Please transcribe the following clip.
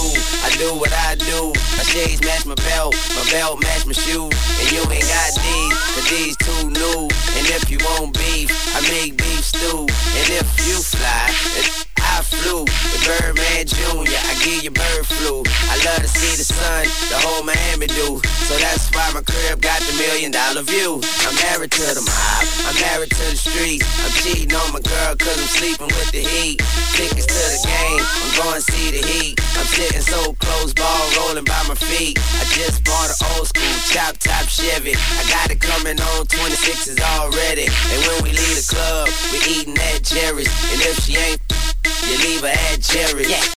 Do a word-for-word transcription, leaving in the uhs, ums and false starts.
cool. I do what I do. My shades match my belt, my belt match my shoe. And you ain't got these, cause these too new. And if you want beef, I make beef stew. And if you fly, I flew. The Birdman Junior, I give you bird flu. I love to see the sun, the whole Miami do. So that's why my crib got the million dollar view. I'm married to the mob, I'm married to the streets. I'm cheating on my girl cause I'm sleeping with the heat. Tickets to the game, I'm going to see the heat. I'm sitting so close, ball rolling by my feet. I just bought an old school chop top Chevy. I got it coming on twenty-sixes already. And when we leave the club, we eating at Jerry's. And if she ain't, you leave her at Jerry's. Yeah.